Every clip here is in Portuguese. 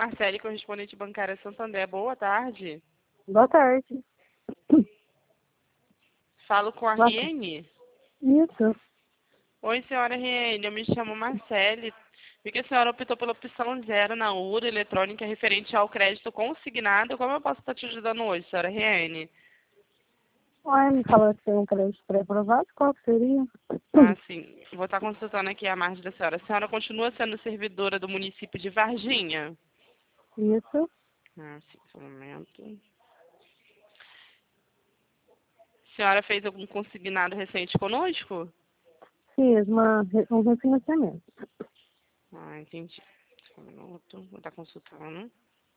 Marcele, correspondente bancária Santander. Boa tarde. Boa tarde. Falo com a Boa Riene. Isso. Oi, senhora Riene. Eu me chamo Marcele. Vi que a senhora optou pela opção 0 na URA eletrônica referente ao crédito consignado. Como eu posso estar te ajudando hoje, senhora Riene? Ué, me falou que tem um crédito pré-aprovado, qual que seria? Ah, sim. Vou estar consultando aqui a margem da senhora. A senhora continua sendo servidora do município de Varginha? Isso. Ah, sim. Só um momento. A senhora fez algum consignado recente conosco? Fiz um refinanciamento. Ah, entendi. Só um minuto. Vou estar consultando.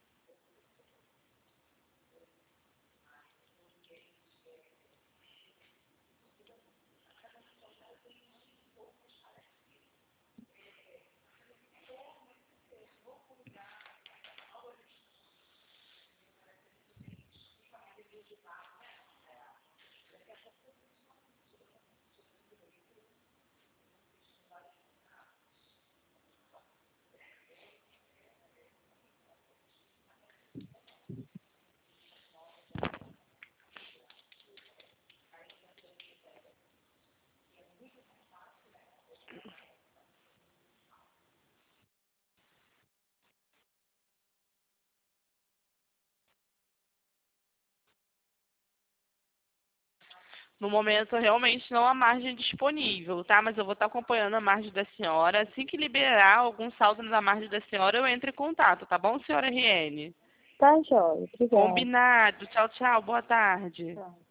No momento, realmente não há margem disponível, tá? Mas eu vou estar acompanhando a margem da senhora. Assim que liberar algum saldo na margem da senhora, eu entro em contato, tá bom, senhora Riene? Tá, joia. Obrigada. Combinado. Tchau, tchau. Boa tarde. Tá.